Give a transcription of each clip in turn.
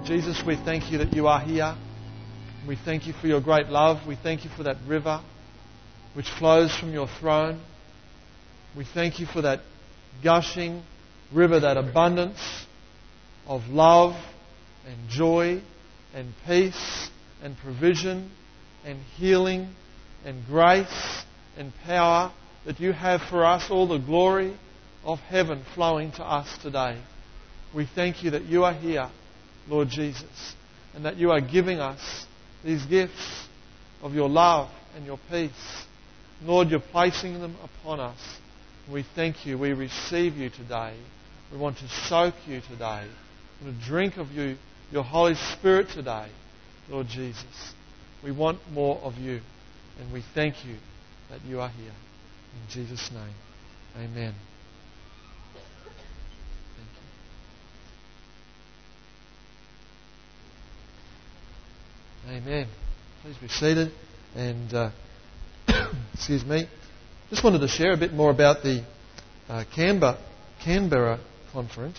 Lord Jesus, we thank you that you are here. We thank you for your great love. We thank you for that river which flows from your throne. We thank you for that gushing river, that abundance of love and joy and peace and provision and healing and grace and power that you have for us, all the glory of heaven flowing to us today. We thank you that you are here, Lord Jesus, and that you are giving us these gifts of your love and your peace. Lord, you're placing them upon us. We thank you. We receive you today. We want to soak you today. We want to drink of you, your Holy Spirit today, Lord Jesus. We want more of you. And we thank you that you are here. In Jesus' name, amen. Amen. Please be seated. And excuse me. Just wanted to share a bit more about the Canberra conference.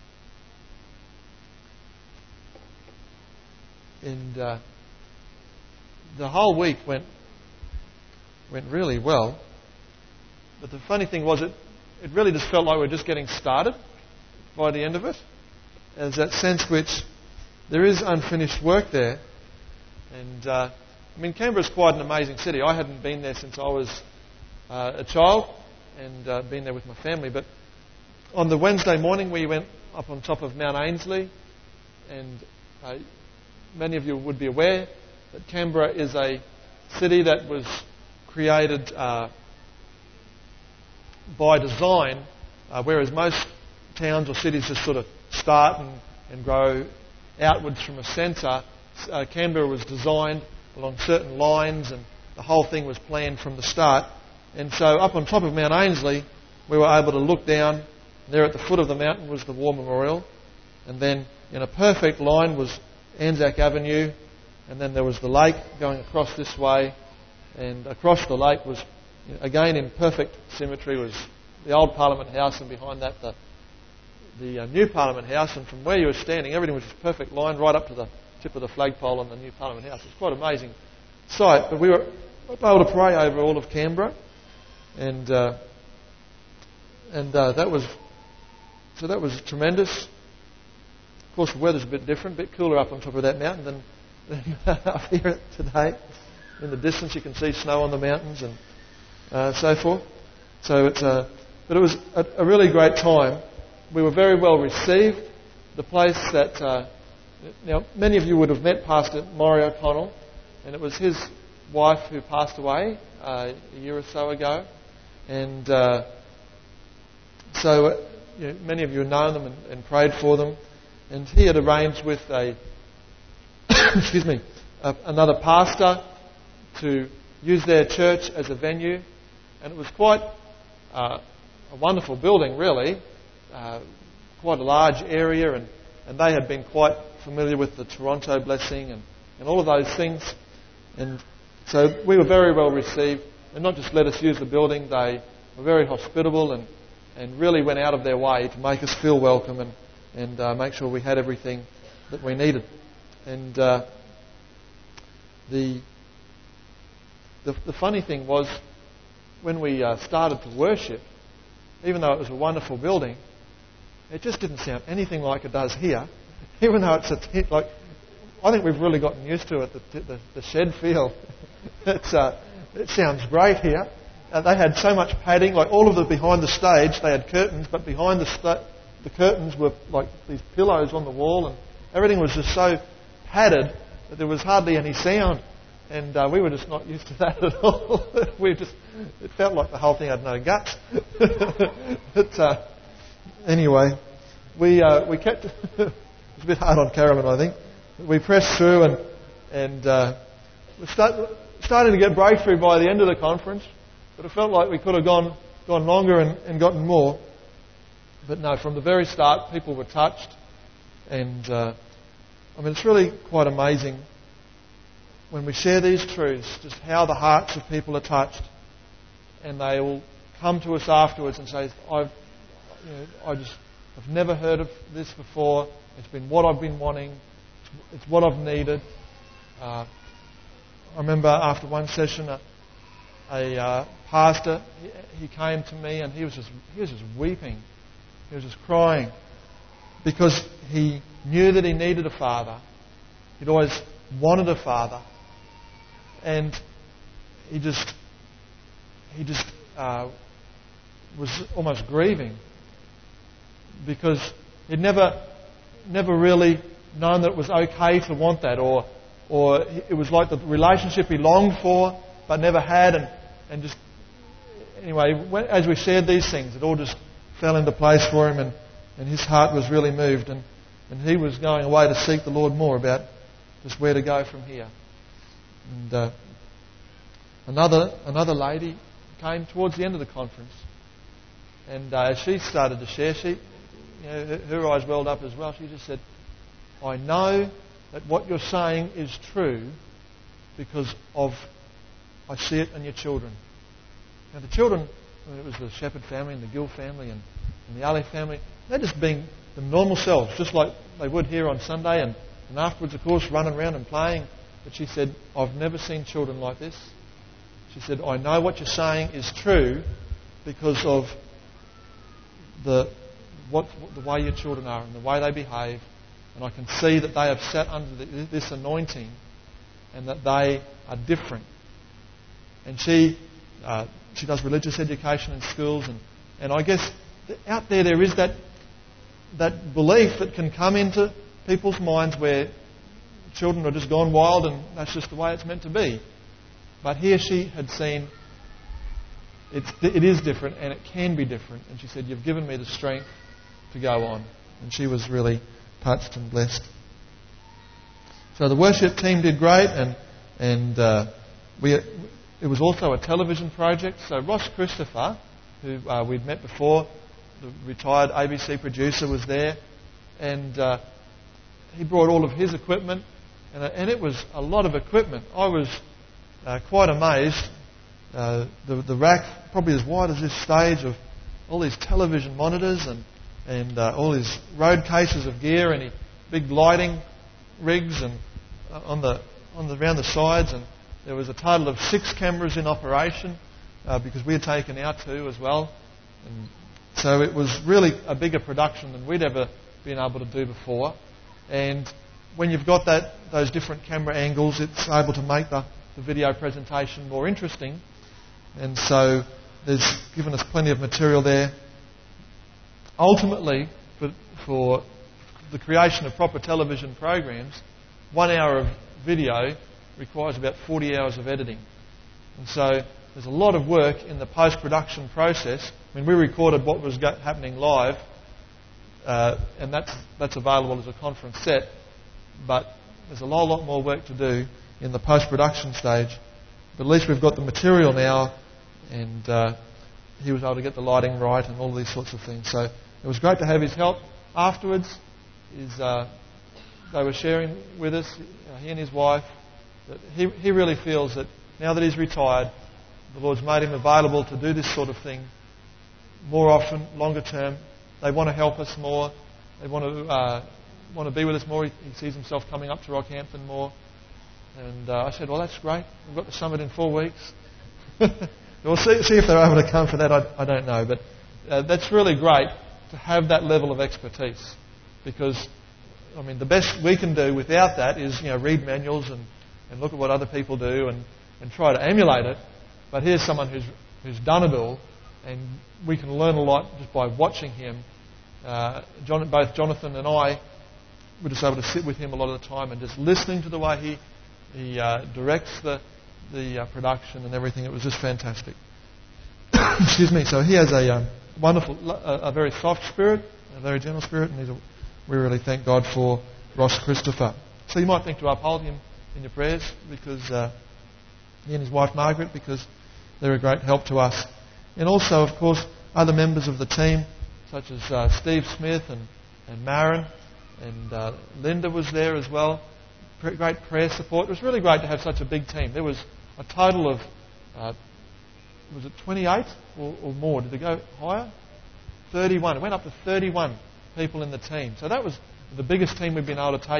And the whole week went really well. But the funny thing was, it really just felt like we were just getting started by the end of it. There's that sense which there is unfinished work there. And Canberra's quite an amazing city. I hadn't been there since I was a child and been there with my family. But on the Wednesday morning, we went up on top of Mount Ainslie. And many of you would be aware that Canberra is a city that was created by design, whereas most towns or cities just sort of start and grow outwards from a centre. Canberra was designed along certain lines, and the whole thing was planned from the start. And so up on top of Mount Ainslie, we were able to look down. There at the foot of the mountain was the War Memorial. And then in a perfect line was Anzac Avenue. And then there was the lake going across this way. And across the lake was, again in perfect symmetry, was the old Parliament House, and behind that the new Parliament House. And from where you were standing, everything was just perfect line right up to the tip of the flagpole on the new Parliament House. It's quite an amazing sight. But we were able to pray over all of Canberra, and that was tremendous. Of course, the weather's a bit different, a bit cooler up on top of that mountain than up here today. In the distance, you can see snow on the mountains and so forth. So but it was a really great time. We were very well received. The place that now, many of you would have met Pastor Maury O'Connell, and it was his wife who passed away a year or so ago. And so many of you have known them and prayed for them. And he had arranged with another pastor to use their church as a venue. And it was quite a wonderful building, really. Quite a large area, and they had been quite familiar with the Toronto blessing and all of those things. And so we were very well received. And not just let us use the building, they were very hospitable and really went out of their way to make us feel welcome and make sure we had everything that we needed. And the funny thing was, when we started to worship, even though it was a wonderful building, it just didn't sound anything like it does here. Even though it's I think we've really gotten used to it, the shed feel. It sounds great here. They had so much padding, like all of the behind the stage, they had curtains, but behind the curtains were like these pillows on the wall, and everything was just so padded that there was hardly any sound. And we were just not used to that at all. It felt like the whole thing had no guts. But anyway, we kept. It's a bit hard on Carolyn, I think. We pressed through and we started to get breakthrough by the end of the conference, but it felt like we could have gone longer and gotten more. But no, from the very start, people were touched, and it's really quite amazing when we share these truths, just how the hearts of people are touched, and they will come to us afterwards and say, I've never heard of this before. It's been what I've been wanting. It's what I've needed. I remember after one session, a pastor, he came to me and he was just weeping. He was just crying because he knew that he needed a father. He'd always wanted a father, and he just was almost grieving because he'd never really known that it was okay to want that, or it was like the relationship he longed for but never had, and just anyway, as we shared these things, it all just fell into place for him, and his heart was really moved, and he was going away to seek the Lord more about just where to go from here. And another lady came towards the end of the conference, and as she started to share, her eyes welled up as well. She just said, "I know that what you're saying is true because I see it in your children." Now the children, it was the Shepherd family and the Gill family and the Ali family, they're just being the normal selves, just like they would here on Sunday, and afterwards, of course, running around and playing. But she said, "I've never seen children like this." She said, "I know what you're saying is true because of the way your children are and the way they behave, and I can see that they have sat under this anointing and that they are different." And she does religious education in schools, and I guess out there is that belief that can come into people's minds where children are just gone wild and that's just the way it's meant to be. But here she had seen it is different and it can be different. And she said, "You've given me the strength to go on." And she was really touched and blessed. So the worship team did great, and it was also a television project. So Ross Christopher, who we'd met before, the retired ABC producer, was there, and he brought all of his equipment, and it was a lot of equipment. I was quite amazed. The rack, probably as wide as this stage, of all these television monitors and all these road cases of gear, and big lighting rigs and around the sides, and there was a total of 6 cameras in operation because we had taken our 2 as well, and so it was really a bigger production than we'd ever been able to do before. And when you've got those different camera angles, it's able to make the video presentation more interesting. And so there's given us plenty of material there. Ultimately, for the creation of proper television programs, 1 hour of video requires about 40 hours of editing. And so there's a lot of work in the post-production process. I mean, we recorded what was happening live, and that's available as a conference set, but there's a lot more work to do in the post-production stage. But at least we've got the material now, and he was able to get the lighting right and all these sorts of things. So it was great to have his help. Afterwards, they were sharing with us, he and his wife, that he really feels that now that he's retired, the Lord's made him available to do this sort of thing more often, longer term. They want to help us more. They want to be with us more. He sees himself coming up to Rockhampton more. And I said, "Well, that's great. We've got the summit in 4 weeks." We'll see if they're able to come for that. I don't know. But that's really great to have that level of expertise, because, I mean, the best we can do without that is, read manuals and look at what other people do and try to emulate it. But here's someone who's done it all, and we can learn a lot just by watching him. Both Jonathan and I were just able to sit with him a lot of the time and just listening to the way he directs the production and everything. It was just fantastic. Excuse me. So he has a wonderful, a very soft spirit, a very gentle spirit, and we really thank God for Ross Christopher. So you might think to uphold him in your prayers, because he and his wife Margaret, because they're a great help to us. And also, of course, other members of the team, such as Steve Smith and Maren, and Linda was there as well. Great prayer support. It was really great to have such a big team. There was a total of, was it 28 or more? Did it go higher? 31. It went up to 31 people in the team. So that was the biggest team we've been able to take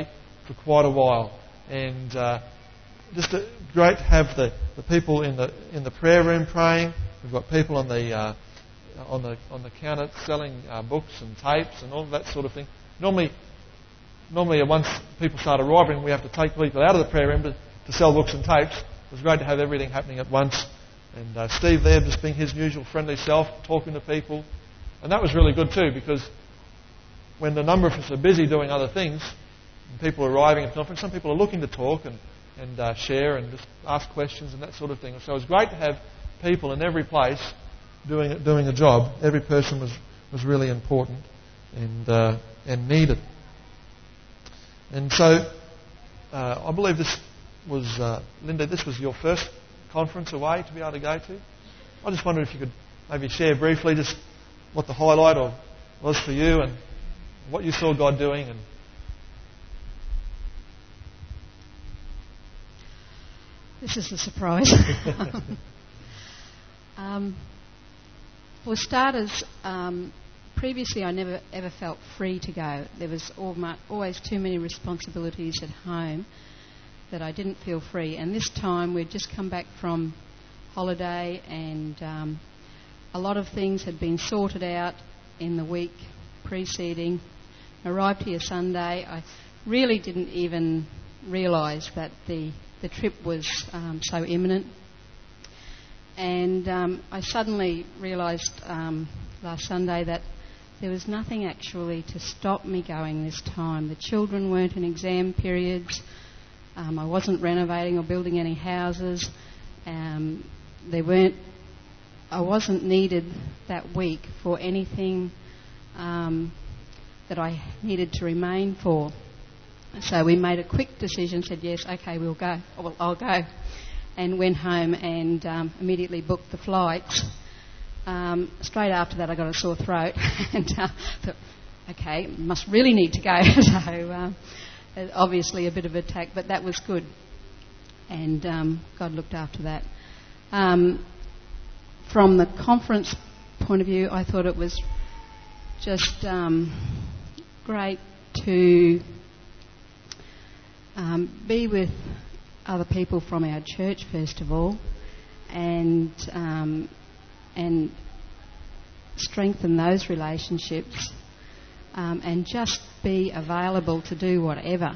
for quite a while. And great to have the people in the prayer room praying. We've got people on the counter selling books and tapes and all that sort of thing. Normally, once people start arriving, we have to take people out of the prayer room to sell books and tapes. It was great to have everything happening at once. And Steve there just being his usual friendly self, talking to people. And that was really good too, because when the number of us are busy doing other things, and people arriving at the conference, some people are looking to talk and share and just ask questions and that sort of thing. So it was great to have people in every place doing a job. Every person was really important and needed. And so I believe this was, Linda, this was your first conference away to be able to go to. I just wondered if you could maybe share briefly just what the highlight was for you and what you saw God doing. And this is a surprise. For starters, previously I never ever felt free to go. There was always too many responsibilities at home that I didn't feel free. And this time we'd just come back from holiday and a lot of things had been sorted out in the week preceding. I arrived here Sunday. I really didn't even realise that the trip was so imminent. And I suddenly realised last Sunday that there was nothing actually to stop me going this time. The children weren't in exam periods. I wasn't renovating or building any houses. I wasn't needed that week for anything that I needed to remain for. So we made a quick decision, said, yes, okay, we'll go. Well, I'll go. And went home and immediately booked the flights. Straight after that, I got a sore throat and thought, okay, must really need to go. So obviously a bit of an attack, but that was good. And God looked after that. From the conference point of view, I thought it was just great to be with other people from our church, first of all, and strengthen those relationships, and just be available to do whatever.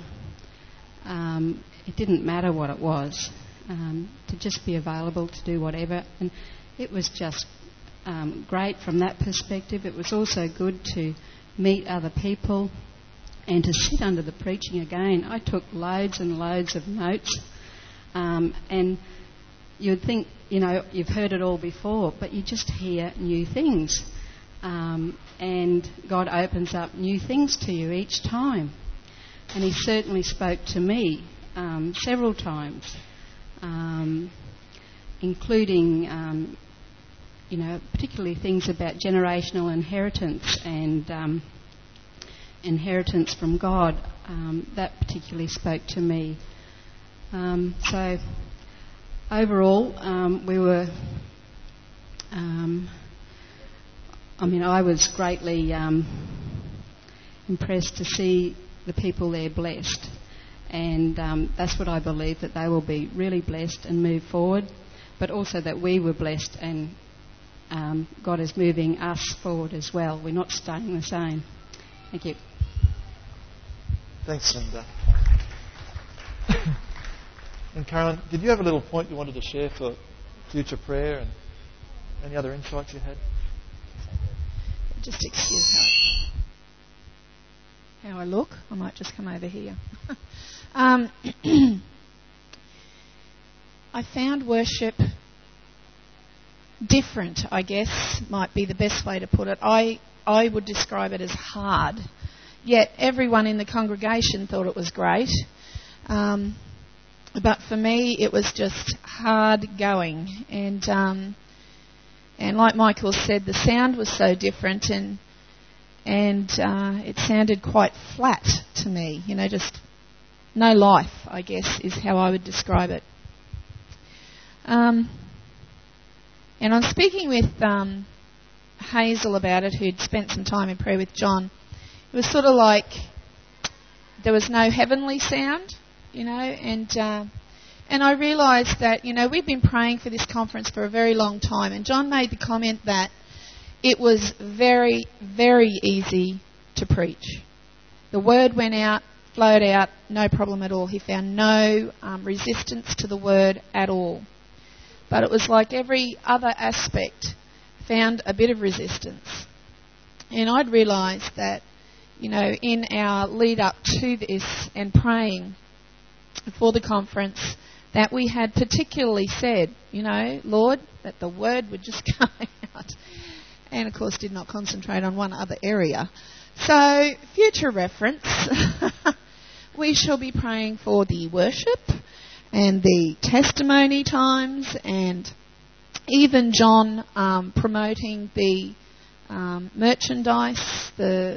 It didn't matter what it was, to just be available to do whatever. And it was just great from that perspective. It was also good to meet other people and to sit under the preaching again. I took loads and loads of notes, and you'd think, you've heard it all before, but you just hear new things. And God opens up new things to you each time. And He certainly spoke to me several times, including, particularly things about generational inheritance and inheritance from God. That particularly spoke to me. So overall, we were... I was greatly impressed to see the people there blessed. And that's what I believe, that they will be really blessed and move forward, but also that we were blessed and God is moving us forward as well. We're not staying the same. Thank you. Thanks, Linda. And Carolyn, did you have a little point you wanted to share for future prayer and any other insights you had? Just excuse how I look. I might just come over here. I found worship different, I guess, might be the best way to put it. I would describe it as hard. Yet everyone in the congregation thought it was great. But for me, it was just hard going. And like Michael said, the sound was so different, and it sounded quite flat to me. Just no life, I guess, is how I would describe it. And on speaking with Hazel about it, who'd spent some time in prayer with John, it was sort of like there was no heavenly sound, and I realised that, we've been praying for this conference for a very long time, and John made the comment that it was very, very easy to preach. The word went out, flowed out, no problem at all. He found no resistance to the word at all. But it was like every other aspect found a bit of resistance. And I'd realised that, in our lead up to this and praying for the conference, that we had particularly said, Lord, that the word would just come out. And, of course, did not concentrate on one other area. So, future reference, we shall be praying for the worship and the testimony times, and even John promoting the merchandise,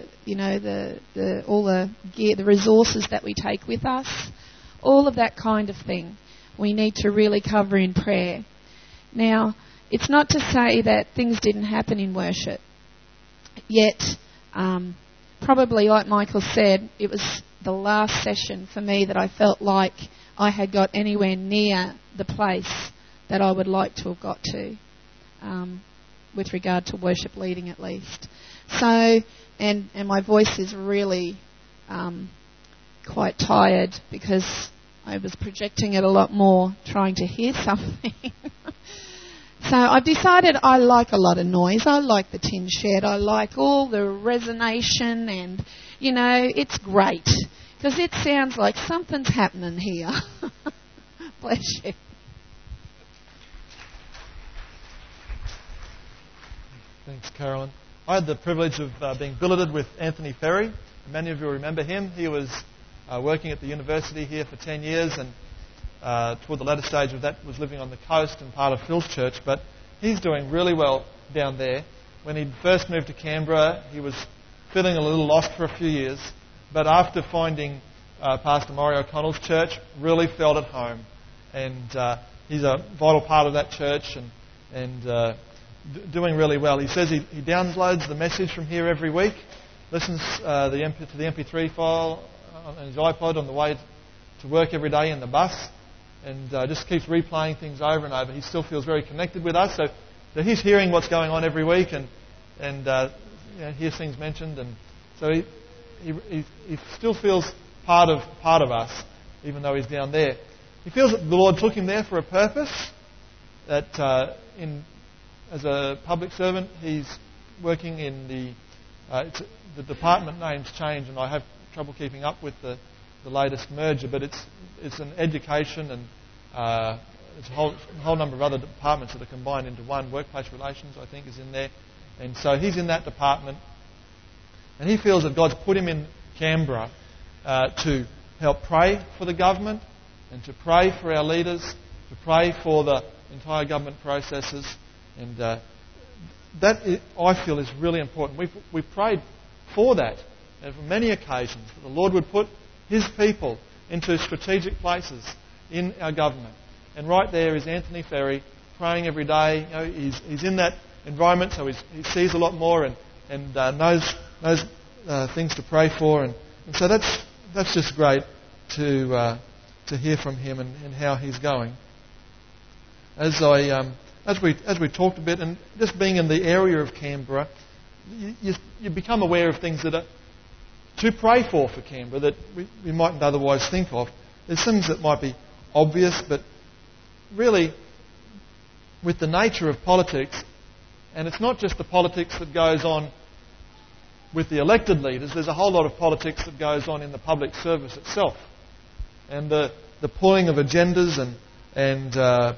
all the gear, the resources that we take with us, all of that kind of thing. We need to really cover in prayer. Now, it's not to say that things didn't happen in worship, yet probably, like Michael said, it was the last session for me that I felt like I had got anywhere near the place that I would like to have got to, with regard to worship leading at least. So, and my voice is really quite tired because I was projecting it a lot more, trying to hear something. So I've decided I like a lot of noise. I like the tin shed. I like all the resonation, and, it's great because it sounds like something's happening here. Bless you. Thanks, Carolyn. I had the privilege of being billeted with Anthony Ferry. Many of you remember him. He was working at the university here for 10 years, and toward the latter stage of that was living on the coast and part of Phil's church, but he's doing really well down there. When he first moved to Canberra, he was feeling a little lost for a few years, but after finding Pastor Maury O'Connell's church, really felt at home. And he's a vital part of that church and doing really well. He says he downloads the message from here every week, listens to the MP3 file on his iPod on the way to work every day in the bus, and just keeps replaying things over and over. He still feels very connected with us, so he's hearing what's going on every week and hears things mentioned, and so he still feels part of us, even though he's down there. He feels that the Lord took him there for a purpose. That as a public servant, he's working in the department names change, and I have trouble keeping up with the latest merger, but it's an education and it's a whole number of other departments that are combined into one. Workplace relations, I think, is in there. And so he's in that department, and he feels that God's put him in Canberra to help pray for the government and to pray for our leaders, to pray for the entire government processes. And that, I feel, is really important. We've prayed for that, and for many occasions, that the Lord would put His people into strategic places in our government. And right there is Anthony Ferry praying every day. He's in that environment, so he sees a lot more and knows things to pray for. And so that's just great to hear from him and how he's going. As we talked a bit, and just being in the area of Canberra, you become aware of things that are to pray for Canberra that we mightn't otherwise think of. There's things that might be obvious, but really, with the nature of politics, and it's not just the politics that goes on with the elected leaders, there's a whole lot of politics that goes on in the public service itself. And the pulling of agendas and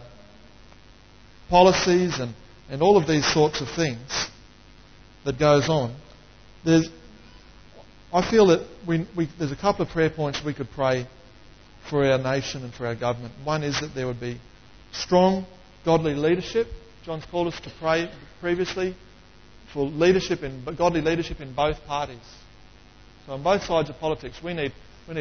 policies and all of these sorts of things that goes on. I feel that there's a couple of prayer points we could pray for our nation and for our government. One is that there would be strong, godly leadership. John's called us to pray previously for godly leadership in both parties. So on both sides of politics, we need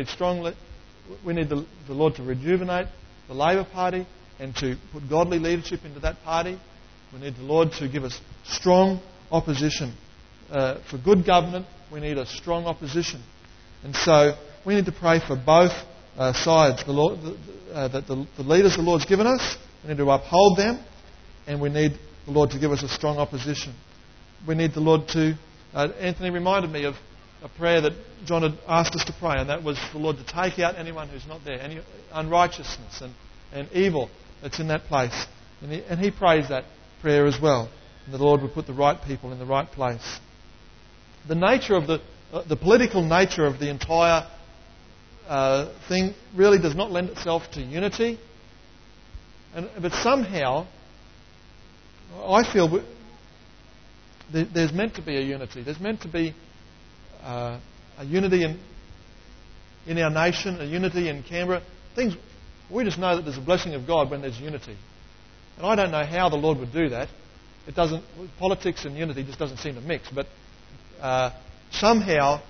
the Lord to rejuvenate the Labor Party and to put godly leadership into that party. We need the Lord to give us strong opposition. For good government, we need a strong opposition. And so we need to pray for both sides. The leaders the Lord's given us, we need to uphold them, and we need the Lord to give us a strong opposition. We need the Lord to... Anthony reminded me of a prayer that John had asked us to pray, and that was for the Lord to take out anyone who's not there, any unrighteousness and evil that's in that place. And he prays that prayer as well. And the Lord would put the right people in the right place. The nature of the political nature of the entire thing really does not lend itself to unity. But somehow, I feel there's meant to be a unity. There's meant to be a unity in our nation, a unity in Canberra. We just know that there's a blessing of God when there's unity. And I don't know how the Lord would do that. Politics and unity just doesn't seem to mix. But somehow,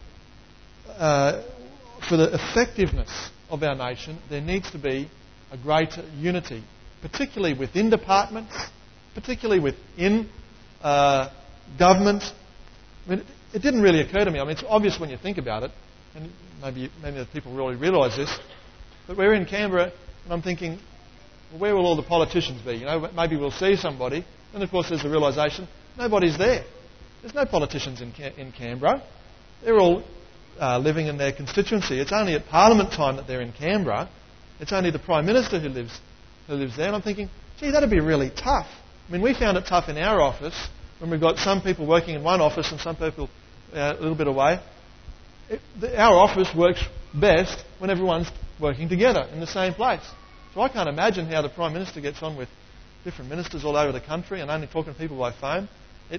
for the effectiveness of our nation, there needs to be a greater unity, particularly within departments, particularly within government. I mean, it didn't really occur to me. I mean, it's obvious when you think about it, and maybe the people really realise this, but we're in Canberra, and I'm thinking, well, where will all the politicians be? Maybe we'll see somebody, and of course there's the realisation, nobody's there. There's no politicians in Canberra. They're all living in their constituency. It's only at Parliament time that they're in Canberra. It's only the Prime Minister who lives there. And I'm thinking, gee, that'd be really tough. I mean, we found it tough in our office when we've got some people working in one office and some people a little bit away. Our office works best when everyone's working together in the same place. So I can't imagine how the Prime Minister gets on with different ministers all over the country and only talking to people by phone.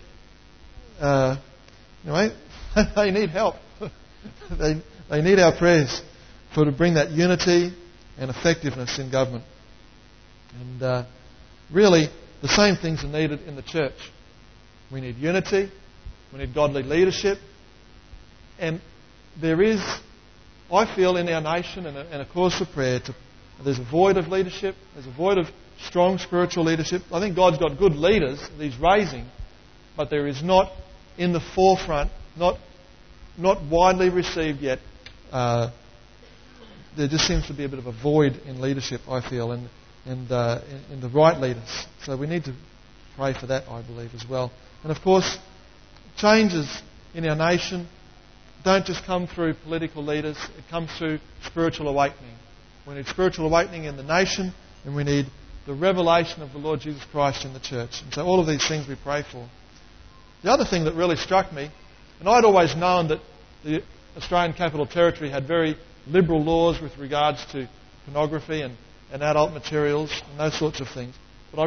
They need help. They need our prayers to bring that unity and effectiveness in government. And really, the same things are needed in the church. We need unity. We need godly leadership. And there is, I feel, in our nation and a course of prayer, there's a void of leadership. There's a void of strong spiritual leadership. I think God's got good leaders that He's raising, but there is not in the forefront, not widely received yet. There just seems to be a bit of a void in leadership, I feel, and in the right leaders. So we need to pray for that, I believe, as well. And of course, changes in our nation don't just come through political leaders. It comes through spiritual awakening. We need spiritual awakening in the nation, and we need the revelation of the Lord Jesus Christ in the church. And so all of these things we pray for. The other thing that really struck me, and I'd always known that the Australian Capital Territory had very liberal laws with regards to pornography and adult materials and those sorts of things. But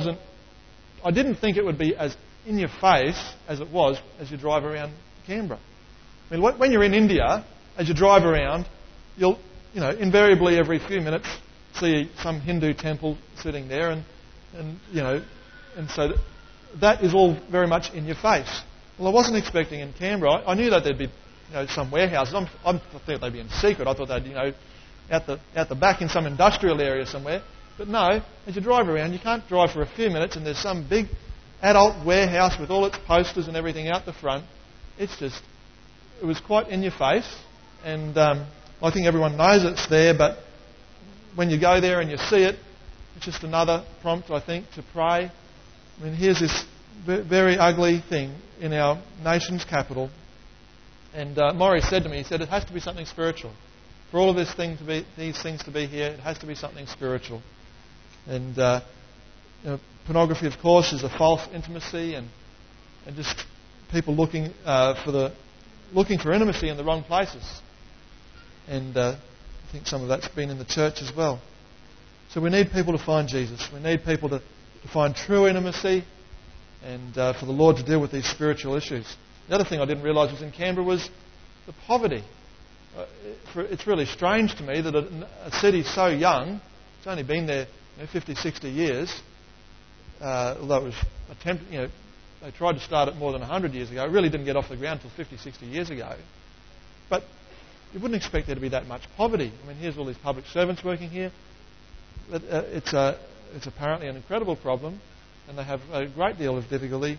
I didn't think it would be as in your face as it was as you drive around Canberra. I mean, when you're in India, as you drive around, you'll, invariably every few minutes see some Hindu temple sitting there and so that is all very much in your face. Well, I wasn't expecting in Canberra. I knew that there'd be some warehouses. I thought they'd be in secret. I thought they'd out the back in some industrial area somewhere. But no, as you drive around, you can't drive for a few minutes and there's some big adult warehouse with all its posters and everything out the front. It was quite in your face. And I think everyone knows it's there, but when you go there and you see it, it's just another prompt, I think, to pray. I mean, here's this very ugly thing in our nation's capital. And Maury said to me, he said, it has to be something spiritual. For all of these things to be here, it has to be something spiritual. And pornography, of course, is a false intimacy, and just people looking for intimacy in the wrong places. And I think some of that's been in the church as well. So we need people to find Jesus. We need people to find true intimacy, and for the Lord to deal with these spiritual issues. The other thing I didn't realise was in Canberra was the poverty. It's really strange to me that a city so young, it's only been there 50, 60 years, although it was they tried to start it more than 100 years ago. It really didn't get off the ground until 50, 60 years ago. But you wouldn't expect there to be that much poverty. I mean, here's all these public servants working here. It's apparently an incredible problem, and they have a great deal of difficulty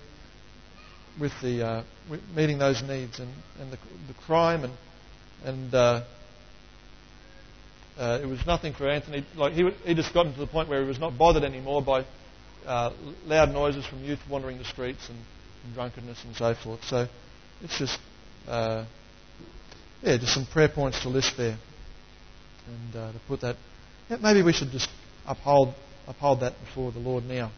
with meeting those needs, and the crime and it was nothing for Anthony. Like he just gotten to the point where he was not bothered anymore by loud noises from youth wandering the streets and drunkenness and so forth. So it's just just some prayer points to list there, and to put that. Yeah, maybe we should just uphold that before the Lord now.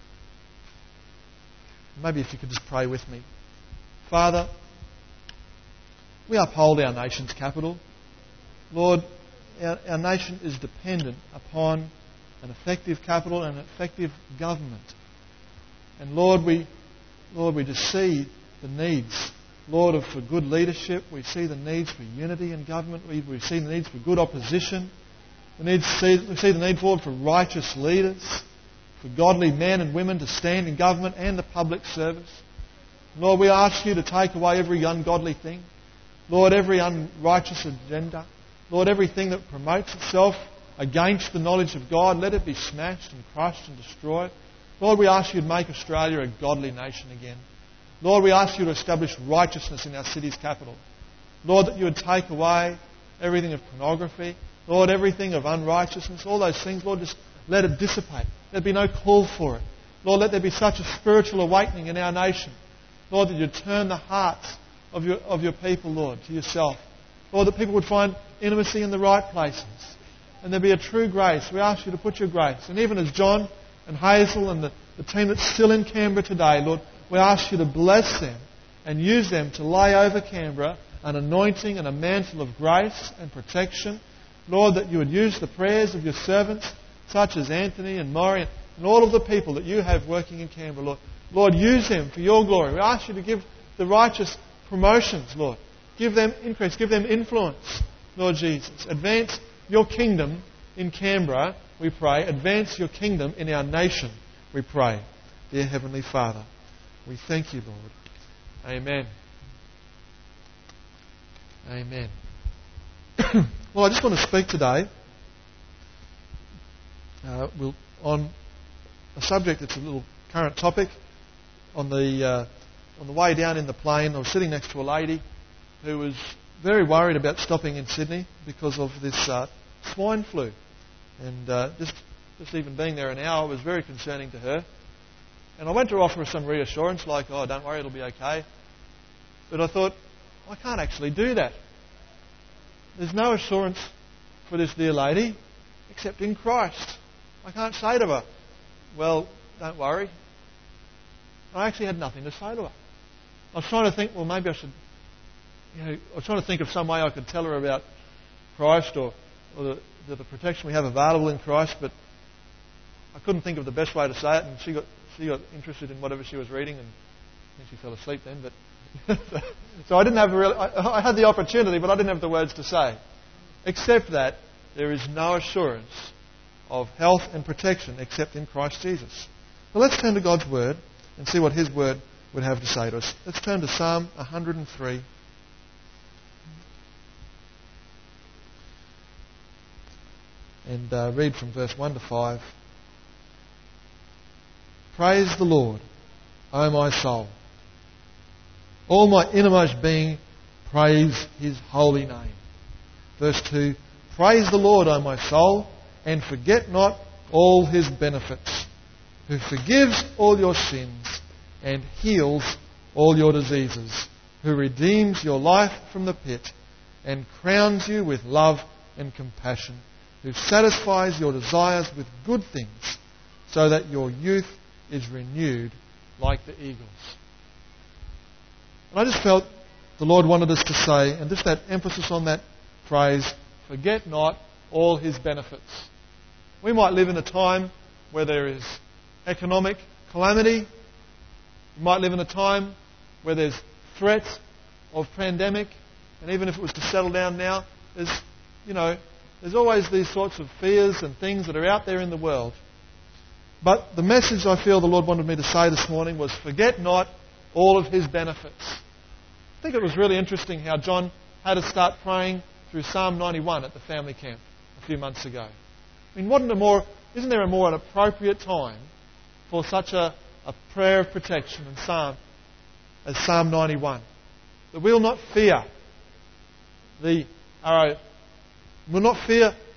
Maybe if you could just pray with me. Father, we uphold our nation's capital. Lord, our nation is dependent upon an effective capital and an effective government. And Lord, we just see the needs, Lord, for good leadership. We see the needs for unity in government. We see the needs for good opposition. We see the need, Lord, for righteous leaders, for godly men and women to stand in government and the public service. Lord, we ask you to take away every ungodly thing. Lord, every unrighteous agenda. Lord, everything that promotes itself against the knowledge of God, let it be smashed and crushed and destroyed. Lord, we ask you to make Australia a godly nation again. Lord, we ask you to establish righteousness in our city's capital. Lord, that you would take away everything of pornography. Lord, everything of unrighteousness, all those things, Lord, just let it dissipate. There'd be no call for it. Lord, let there be such a spiritual awakening in our nation. Lord, that you'd turn the hearts of your people, Lord, to yourself. Lord, that people would find intimacy in the right places. And there'd be a true grace. We ask you to put your grace. And even as John and Hazel and the team that's still in Canberra today, Lord, we ask you to bless them and use them to lay over Canberra an anointing and a mantle of grace and protection. Lord, that you would use the prayers of your servants, such as Anthony and Maury and all of the people that you have working in Canberra, Lord. Lord, use them for your glory. We ask you to give the righteous promotions, Lord. Give them increase, give them influence, Lord Jesus. Advance your kingdom in Canberra, we pray. Advance your kingdom in our nation, we pray. Dear Heavenly Father, we thank you, Lord. Amen. Amen. Well, I just want to speak today on a subject that's a little current topic. On the way down in the plane, I was sitting next to a lady who was very worried about stopping in Sydney because of this swine flu. And just even being there an hour was very concerning to her. And I went to offer her some reassurance, like, oh, don't worry, it'll be okay. But I thought, I can't actually do that. There's no assurance for this dear lady except in Christ. I can't say to her, well, don't worry. I actually had nothing to say to her. I was trying to think, well, maybe I should, I was trying to think of some way I could tell her about Christ or the protection we have available in Christ, but I couldn't think of the best way to say it, and she got interested in whatever she was reading, and I think she fell asleep then, but so I didn't have I had the opportunity, but I didn't have the words to say. Except that there is no assurance of health and protection except in Christ Jesus. So let's turn to God's Word and see what His Word would have to say to us. Let's turn to Psalm 103. And read from verse 1 to 5. Praise the Lord, O my soul. All my innermost being, praise His holy name. Verse 2. Praise the Lord, O my soul, and forget not all His benefits, who forgives all your sins and heals all your diseases, who redeems your life from the pit and crowns you with love and compassion, who satisfies your desires with good things, so that your youth is renewed like the eagles. And I just felt the Lord wanted us to say, and just that emphasis on that phrase, forget not all His benefits. We might live in a time where there is economic calamity. We might live in a time where there's threat of pandemic. And even if it was to settle down now, there's always these sorts of fears and things that are out there in the world. But the message I feel the Lord wanted me to say this morning was, forget not all of His benefits. I think it was really interesting how John had to start praying through Psalm 91 at the family camp a few months ago. I mean, isn't there a more appropriate time for such a prayer of protection and psalm as Psalm 91? That we'll not fear will not fear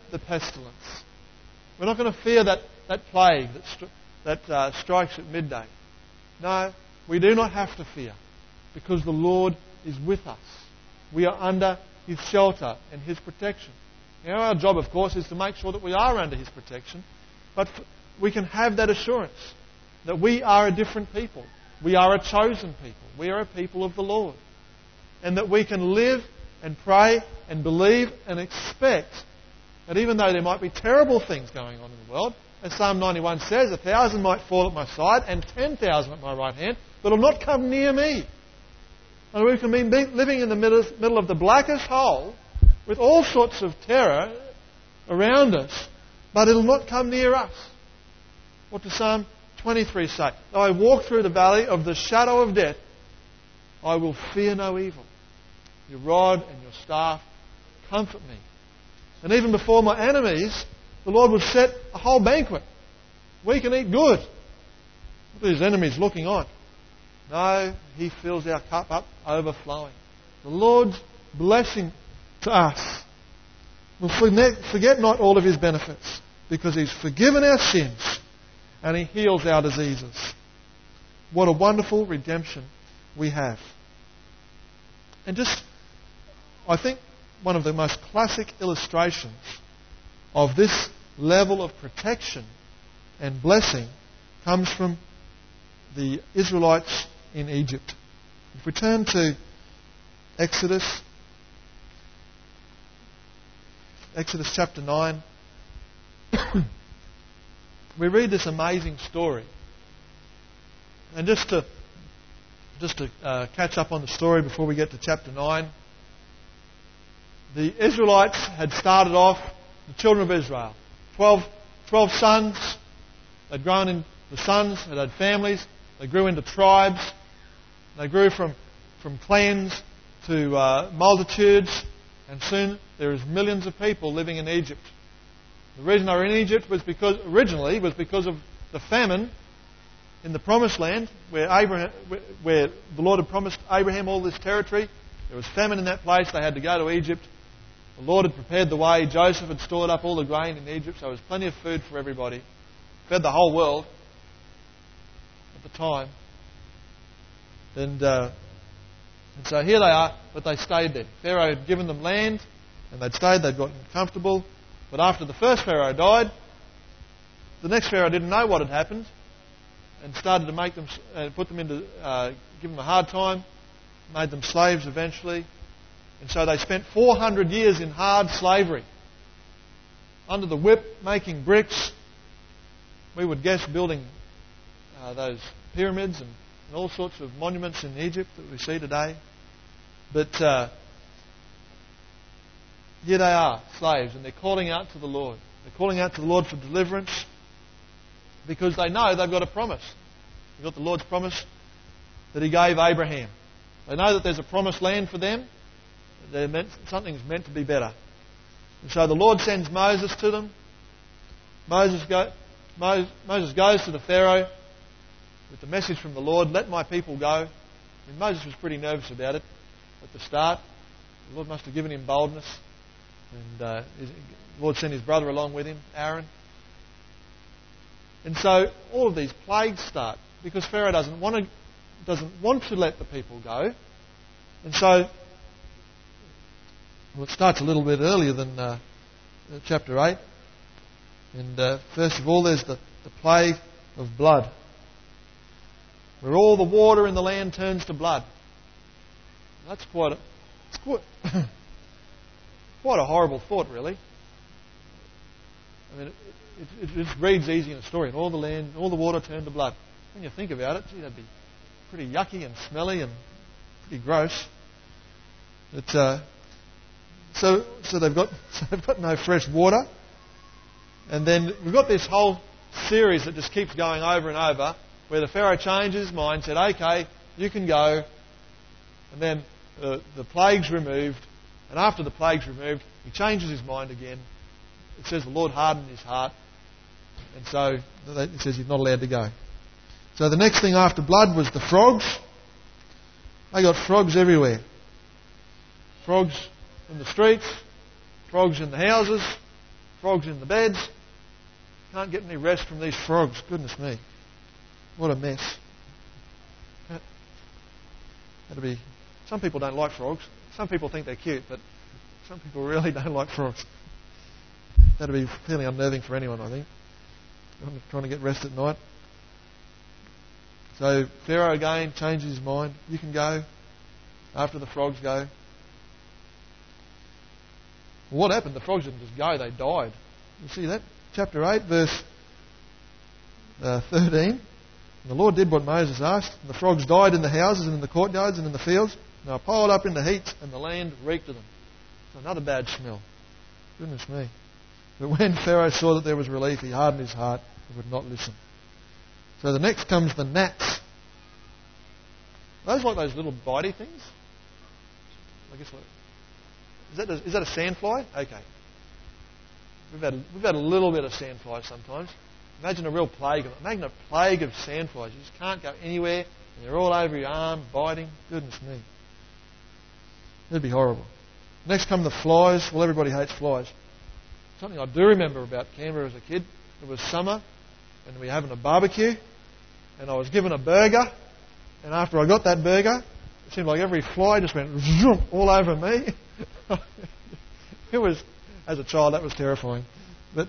the pestilence. We're not going to fear that plague that strikes at midday. No, we do not have to fear, because the Lord is with us. We are under His shelter and His protection. Now, our job, of course, is to make sure that we are under His protection, but we can have that assurance that we are a different people. We are a chosen people. We are a people of the Lord. And that we can live and pray and believe and expect that even though there might be terrible things going on in the world, as Psalm 91 says, 1,000 might fall at my side and 10,000 at my right hand, but it will not come near me. And we can be living in the middle of the blackest hole with all sorts of terror around us, but it will not come near us. What does Psalm 23 say? Though I walk through the valley of the shadow of death, I will fear no evil. Your rod and your staff comfort me. And even before my enemies, the Lord will set a whole banquet. We can eat good. Look at His enemies looking on. No, He fills our cup up overflowing. The Lord's blessing to us. We'll forget not all of His benefits, because He's forgiven our sins and He heals our diseases. What a wonderful redemption we have. And I think one of the most classic illustrations of this level of protection and blessing comes from the Israelites in Egypt. If we turn to Exodus chapter 9, we read this amazing story. And just to catch up on the story before we get to chapter 9, the Israelites had started off, the children of Israel, 12 sons. They'd grown in the sons, had had families. They grew into tribes. They grew from clans to multitudes. And soon there was millions of people living in Egypt. The reason they were in Egypt was because of the famine in the Promised Land, where the Lord had promised Abraham all this territory. There was famine in that place. They had to go to Egypt. The Lord had prepared the way. Joseph had stored up all the grain in Egypt, so there was plenty of food for everybody. Fed the whole world at the time. And so here they are, but they stayed there. Pharaoh had given them land, and they'd stayed. They'd gotten comfortable. But after the first Pharaoh died, the next Pharaoh didn't know what had happened, and started to make them, give them a hard time, made them slaves eventually. And so they spent 400 years in hard slavery, under the whip, making bricks. We would guess building those pyramids and all sorts of monuments in Egypt that we see today. But here they are, slaves, and they're calling out to the Lord. They're calling out to the Lord for deliverance because they know they've got a promise. They've got the Lord's promise that He gave Abraham. They know that there's a promised land for them. Something's meant to be better. And so the Lord sends Moses to them. Moses goes to the Pharaoh with the message from the Lord, let my people go. And Moses was pretty nervous about it at the start. The Lord must have given him boldness. And the Lord sent his brother along with him, Aaron. And so all of these plagues start because Pharaoh doesn't want to let the people go. And so it starts a little bit earlier than chapter 8. And first of all, there's the plague of blood, where all the water in the land turns to blood. That's quite a horrible thought, really. I mean, it just reads easy in a story. And all the water turned to blood. When you think about it, gee, that'd be pretty yucky and smelly and pretty gross. So they've got no fresh water. And then we've got this whole series that just keeps going over and over, where the Pharaoh changed his mind, said, okay, you can go. And then the plague's removed. And after the plague's removed, he changes his mind again. It says the Lord hardened his heart. And so it says he's not allowed to go. So the next thing after blood was the frogs. They got frogs everywhere. Frogs in the streets, frogs in the houses, Frogs in the beds. Can't get any rest from these frogs. Goodness me. What a mess. That'll be... Some people don't like frogs. Some people think they're cute, but some people really don't like frogs. That'll be fairly unnerving for anyone, I think. I'm trying to get rest at night. So Pharaoh again changes his mind. You can go after the frogs go. Well, what happened? The frogs didn't just go, they died. You see that? Chapter 8, verse 13. And the Lord did what Moses asked. And the frogs died in the houses and in the courtyards and in the fields. And they were piled up into heaps, and the land reeked of them. So another bad smell. Goodness me. But when Pharaoh saw that there was relief, he hardened his heart and would not listen. So the next comes the gnats. Those like those little bitey things? I guess what? Is that a sandfly? Okay. We've had a little bit of sandflies sometimes. Imagine a real plague of them. Imagine a plague of sandflies. You just can't go anywhere, and they're all over your arm, biting. Goodness me. It'd be horrible. Next come the flies. Well, everybody hates flies. Something I do remember about Canberra as a kid. It was summer, and we were having a barbecue, and I was given a burger, and after I got that burger, it seemed like every fly just went zoom all over me. It was, as a child, that was terrifying. But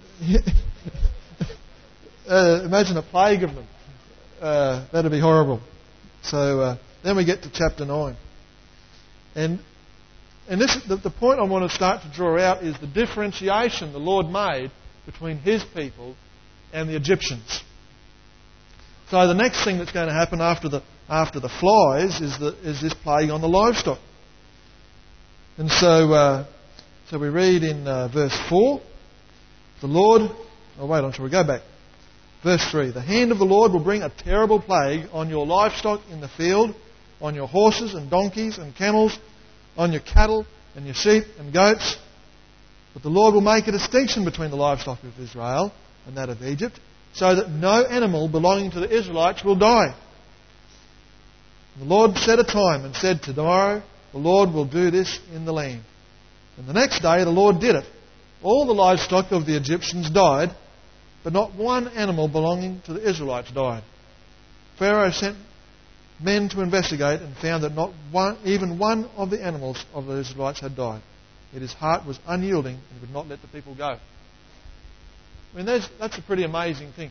imagine a plague of them. That'd be horrible. So then we get to chapter 9. And this, the point I want to start to draw out is the differentiation the Lord made between His people and the Egyptians. So the next thing that's going to happen after the flies is this plague on the livestock. And so we read in verse 4, the Lord... Oh, wait on, shall we go back? Verse 3, the hand of the Lord will bring a terrible plague on your livestock in the field, on your horses and donkeys and camels, on your cattle and your sheep and goats. But the Lord will make a distinction between the livestock of Israel and that of Egypt, so that no animal belonging to the Israelites will die. And the Lord set a time and said, tomorrow the Lord will do this in the land. And the next day the Lord did it. All the livestock of the Egyptians died, but not one animal belonging to the Israelites died. Pharaoh sent men to investigate and found that not even one of the animals of the Israelites had died. Yet his heart was unyielding and would not let the people go. I mean, that's a pretty amazing thing.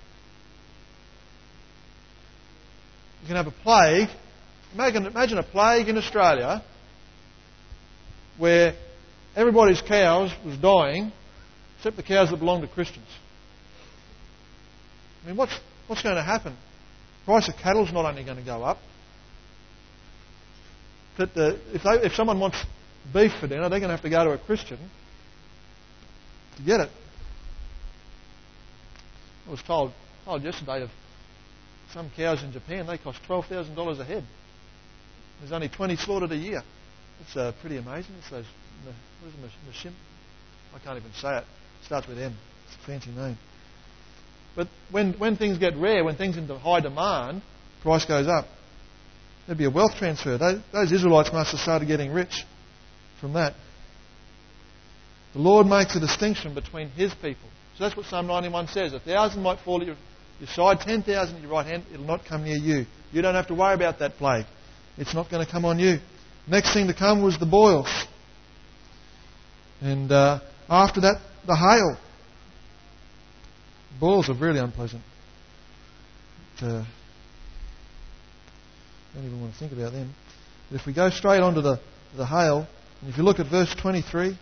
You can have a plague. Imagine a plague in Australia where everybody's cows was dying except the cows that belong to Christians. I mean, what's going to happen? The price of cattle's not only going to go up, but if someone wants beef for dinner, they're going to have to go to a Christian to get it. I was told yesterday of some cows in Japan, they cost $12,000 a head. There's only 20 slaughtered a year. It's pretty amazing. It's those, what is it, Mashim? I can't even say it. It starts with M. It's a fancy name. But when things get rare, when things into high demand, price goes up. There'd be a wealth transfer. Those Israelites must have started getting rich from that. The Lord makes a distinction between His people. So that's what Psalm 91 says. 1,000 might fall at your side, 10,000 at your right hand. It'll not come near you. You don't have to worry about that plague. It's not going to come on you. Next thing to come was the boils. And after that, the hail. Boils are really unpleasant. I don't even want to think about them. But if we go straight on to the hail, and if you look at verse 23,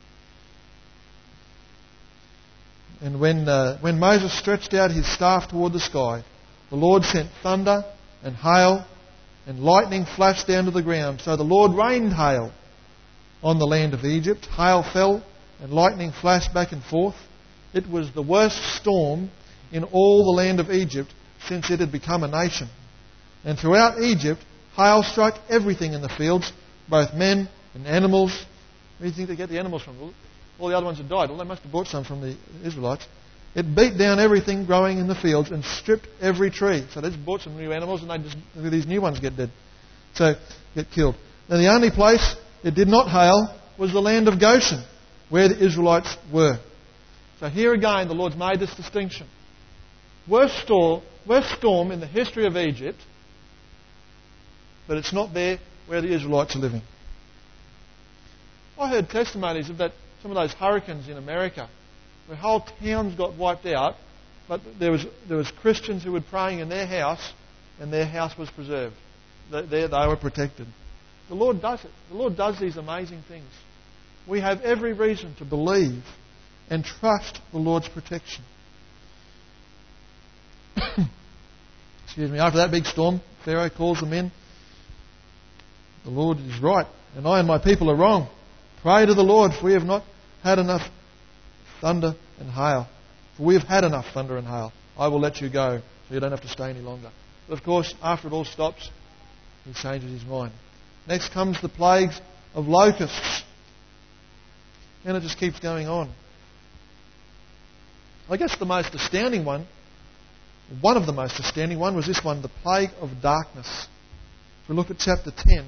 and when Moses stretched out his staff toward the sky, the Lord sent thunder and hail, and lightning flashed down to the ground. So the Lord rained hail on the land of Egypt. Hail fell, and lightning flashed back and forth. It was the worst storm in all the land of Egypt since it had become a nation. And throughout Egypt, hail struck everything in the fields, both men and animals. Where do you think they get the animals from? Well, all the other ones had died. Well, they must have bought some from the Israelites. It beat down everything growing in the fields and stripped every tree. So they just bought some new animals and these new ones get dead. So, get killed. Now the only place it did not hail was the land of Goshen, where the Israelites were. So here again, the Lord's made this distinction. Worst storm in the history of Egypt, but it's not there where the Israelites are living. I heard testimonies of that, some of those hurricanes in America, where whole towns got wiped out, but there was Christians who were praying in their house, and their house was preserved. They were protected. The Lord does it. The Lord does these amazing things. We have every reason to believe and trust the Lord's protection. Excuse me. After that big storm, Pharaoh calls them in. The Lord is right, and I and my people are wrong. Pray to the Lord, for we have not had enough thunder and hail. For we have had enough thunder and hail. I will let you go, so you don't have to stay any longer. But of course, after it all stops, he changes his mind. Next comes the plagues of locusts. And it just keeps going on. I guess the most astounding one, one of the most astounding one, was this one, the plague of darkness. If we look at chapter 10,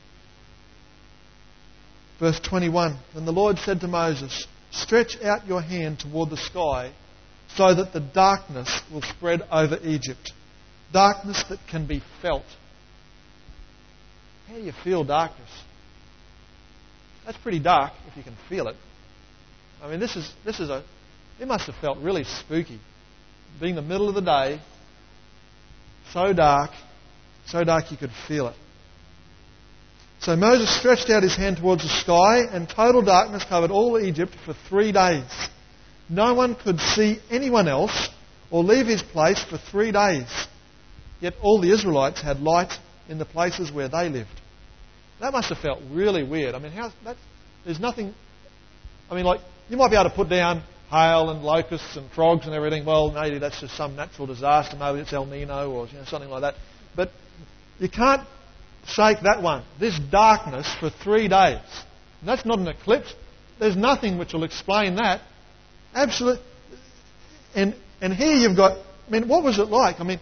verse 21. Then the Lord said to Moses, stretch out your hand toward the sky so that the darkness will spread over Egypt. Darkness that can be felt. How do you feel darkness? That's pretty dark if you can feel it. I mean, it must have felt really spooky. Being the middle of the day, so dark you could feel it. So Moses stretched out his hand towards the sky, and total darkness covered all Egypt for 3 days. No one could see anyone else or leave his place for 3 days. Yet all the Israelites had light in the places where they lived. That must have felt really weird. I mean, there's nothing... I mean, like, you might be able to put down hail and locusts and frogs and everything. Well, maybe that's just some natural disaster. Maybe it's El Nino or something like that. But you can't shake that one. This darkness for 3 days. And that's not an eclipse. There's nothing which will explain that. Absolutely. And here you've got... I mean, what was it like? I mean,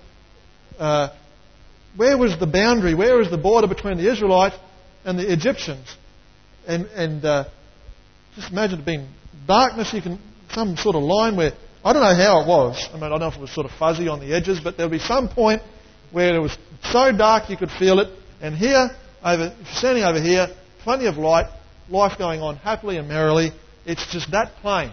where was the boundary? Where was the border between the Israelites and the Egyptians? And just imagine it being darkness. Some sort of line where... I don't know how it was. I mean, I don't know if it was sort of fuzzy on the edges, but there would be some point where it was so dark you could feel it. And here, standing over here, plenty of light, life going on happily and merrily. It's just that plain.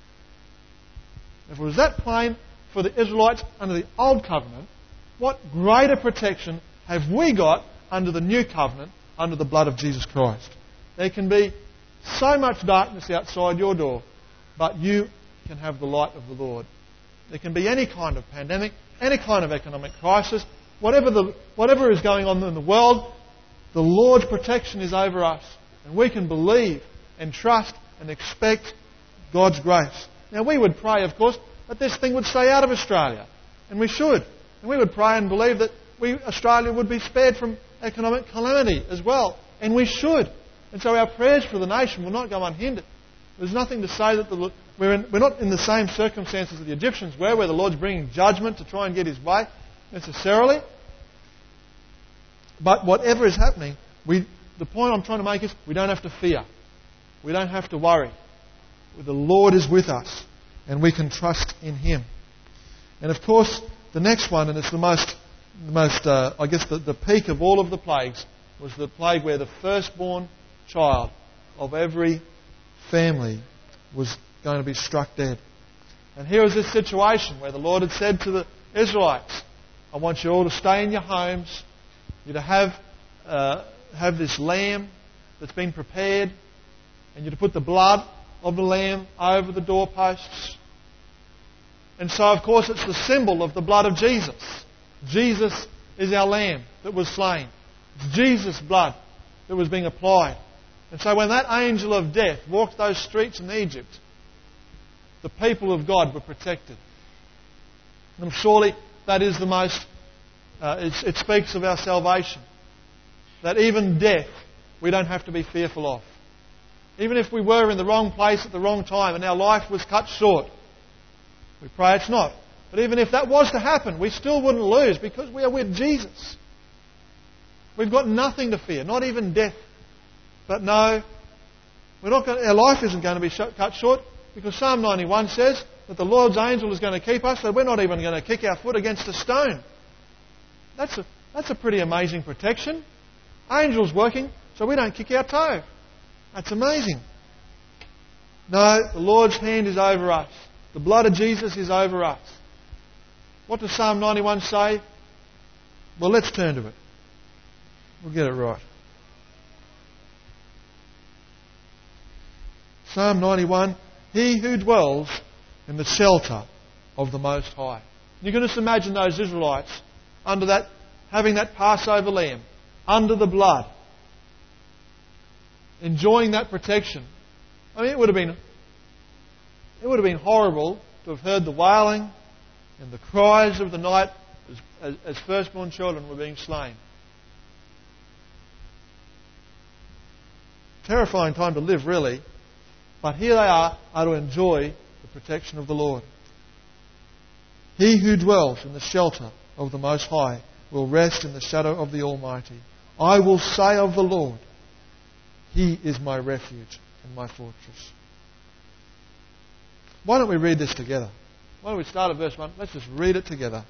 If it was that plain for the Israelites under the Old Covenant, what greater protection have we got under the New Covenant, under the blood of Jesus Christ? There can be so much darkness outside your door, but you can have the light of the Lord. There can be any kind of pandemic, any kind of economic crisis, whatever is going on in the world, the Lord's protection is over us. And we can believe and trust and expect God's grace. Now, we would pray, of course, that this thing would stay out of Australia. And we should. And we would pray and believe that Australia would be spared from economic calamity as well. And we should. And so our prayers for the nation will not go unhindered. There's nothing to say that we're not in the same circumstances that the Egyptians were, where the Lord's bringing judgment to try and get his way necessarily. But whatever is happening, the point I'm trying to make is we don't have to fear. We don't have to worry. The Lord is with us, and we can trust in Him. And of course, the next one, and it's the most I guess the peak of all of the plagues, was the plague where the firstborn child of every family was going to be struck dead. And here was this situation where the Lord had said to the Israelites, I want you all to stay in your homes, you to have this lamb that's been prepared, and you to put the blood of the lamb over the doorposts. And so, of course, it's the symbol of the blood of Jesus. Jesus is our lamb that was slain. It's Jesus' blood that was being applied. And so when that angel of death walked those streets in Egypt, the people of God were protected. And surely that is the most... it speaks of our salvation. That even death we don't have to be fearful of. Even if we were in the wrong place at the wrong time and our life was cut short, we pray it's not. But even if that was to happen, we still wouldn't lose because we are with Jesus. We've got nothing to fear, not even death. But no, our life isn't going to be cut short Because Psalm 91 says that the Lord's angel is going to keep us, so we're not even going to kick our foot against a stone. That's a pretty amazing protection. Angels working, so we don't kick our toe. That's amazing. No, the Lord's hand is over us. The blood of Jesus is over us. What does Psalm 91 say? Well, let's turn to it. We'll get it right. Psalm 91, he who dwells in the shelter of the Most High. You can just imagine those Israelites under that, having that Passover lamb, under the blood, enjoying that protection. I mean, it would have been horrible to have heard the wailing and the cries of the night as firstborn children were being slain. Terrifying time to live, really. But here they are to enjoy the protection of the Lord. He who dwells in the shelter of the Most High will rest in the shadow of the Almighty. I will say of the Lord, He is my refuge and my fortress. Why don't we read this together? Why don't we start at verse 1? Let's just read it together.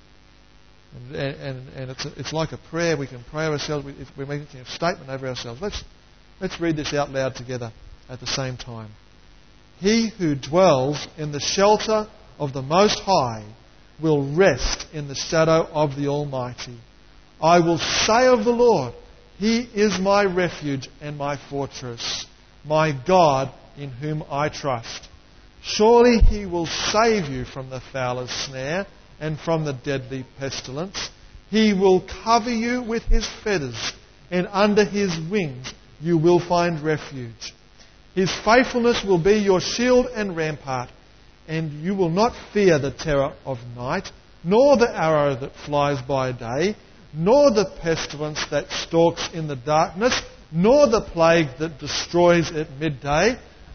And it's like a prayer. We can pray ourselves. We're making a statement over ourselves. Let's read this out loud together at the same time. He who dwells in the shelter of the Most High will rest in the shadow of the Almighty. I will say of the Lord, He is my refuge and my fortress, my God in whom I trust. Surely He will save you from the fowler's snare and from the deadly pestilence. He will cover you with His feathers, and under His wings you will find refuge. His faithfulness will be your shield and rampart, and you will not fear the terror of night, nor the arrow that flies by day, nor the pestilence that stalks in the darkness, nor the plague that destroys at midday.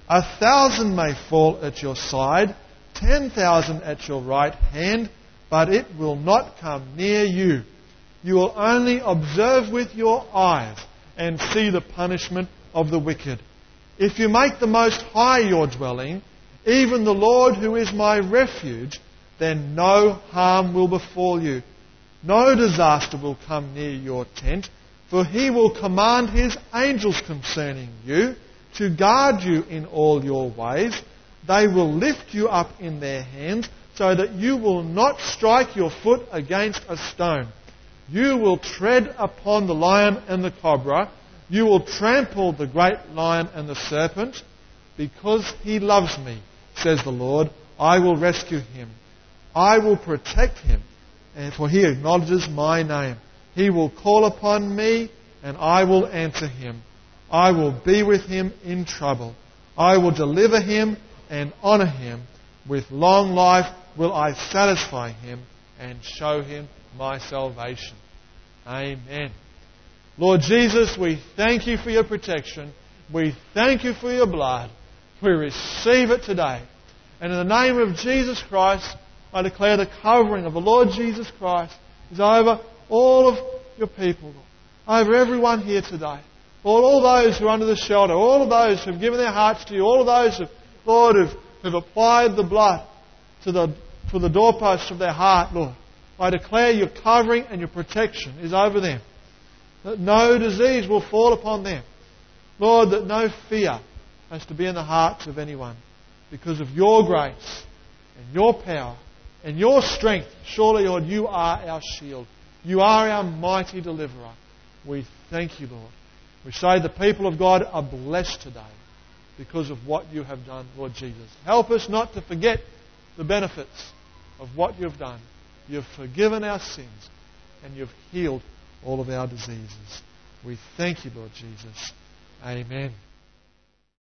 1,000 may fall at your side, 10,000 at your right hand, but it will not come near you. You will only observe with your eyes and see the punishment of the wicked. If you make the Most High your dwelling, even the Lord who is my refuge, then no harm will befall you. No disaster will come near your tent, for He will command His angels concerning you to guard you in all your ways. They will lift you up in their hands so that you will not strike your foot against a stone. You will tread upon the lion and the cobra. You will trample the great lion and the serpent. Because He loves me, says the Lord, I will rescue Him. I will protect Him, and for He acknowledges my name. He will call upon me, and I will answer him. I will be with him in trouble. I will deliver him and honour him. With long life will I satisfy him and show him my salvation. Amen. Lord Jesus, we thank you for your protection. We thank you for your blood. We receive it today. And in the name of Jesus Christ, I declare the covering of the Lord Jesus Christ is over all of your people, over everyone here today. Lord, all those who are under the shelter, all of those who have given their hearts to you, all of those who, Lord, who've applied the blood to the doorposts of their heart, Lord, I declare your covering and your protection is over them. That no disease will fall upon them. Lord, that no fear has to be in the hearts of anyone because of your grace and your power and your strength. Surely, Lord, you are our shield. You are our mighty deliverer. We thank you, Lord. We say the people of God are blessed today because of what you have done, Lord Jesus. Help us not to forget the benefits of what you've done. You've forgiven our sins and you've healed all of our diseases. We thank you, Lord Jesus. Amen.